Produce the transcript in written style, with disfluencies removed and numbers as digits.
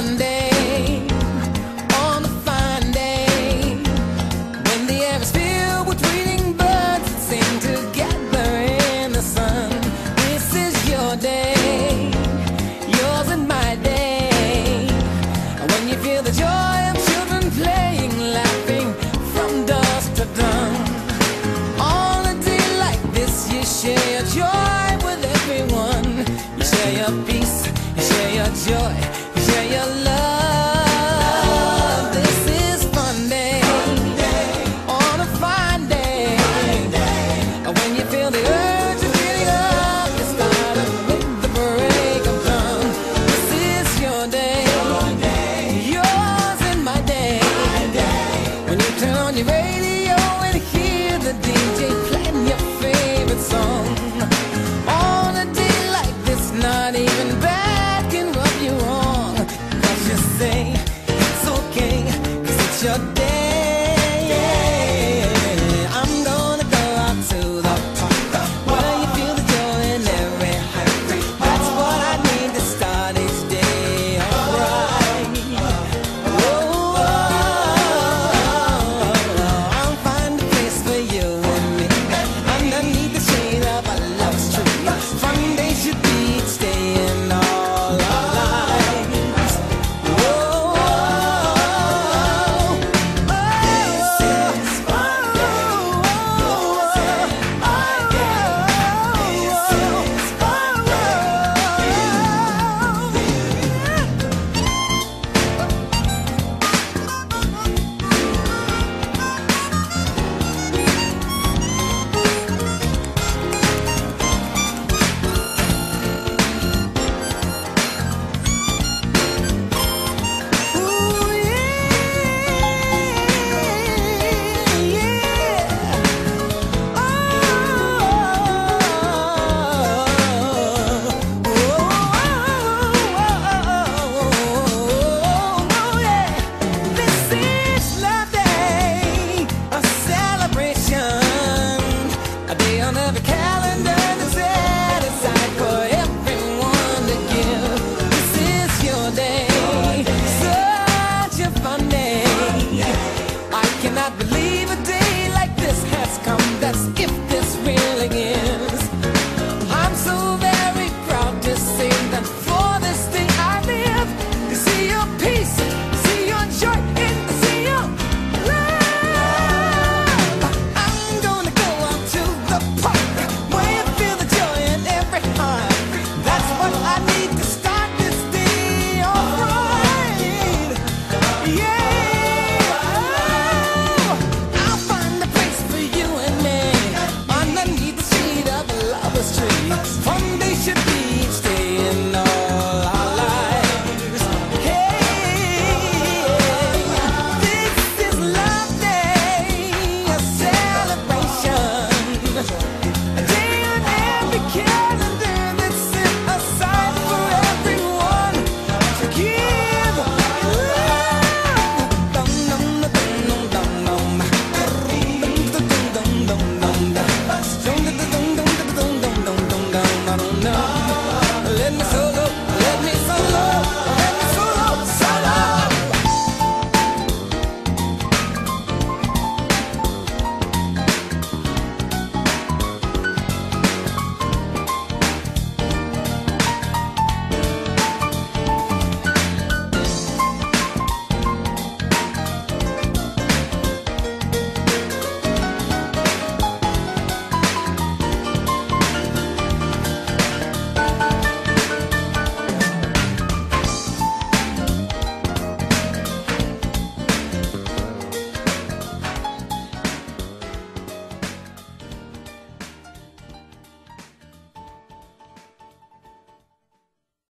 Sunday, on a fine day, when the air is filled with tweeting birds that sing together in the sun. This is your day, yours and my day. When you feel the joy of children playing, laughing from dusk to dawn. On a day like this, you share your joy with everyone. You share your peace, you share your joy, you share your love.